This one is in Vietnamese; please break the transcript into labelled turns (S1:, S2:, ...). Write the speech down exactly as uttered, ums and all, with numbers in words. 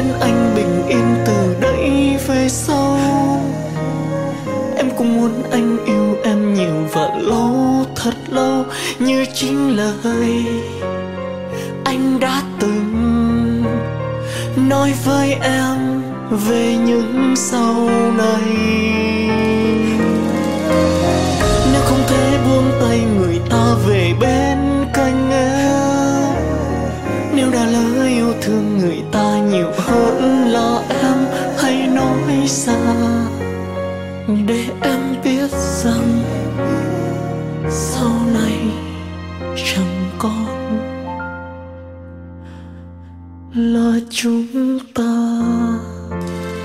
S1: bên anh bình yên từ đây về sau. Em cũng muốn anh yêu em nhiều và lâu, thật lâu, như chính lời anh đã từng nói với em về những sau này. Nếu không thể buông tay người ta về bên cạnh em, nếu đã lỡ yêu thương người ta nhiều hơn là em, hãy nói ra để em biết rằng sau này chẳng còn là chúng ta.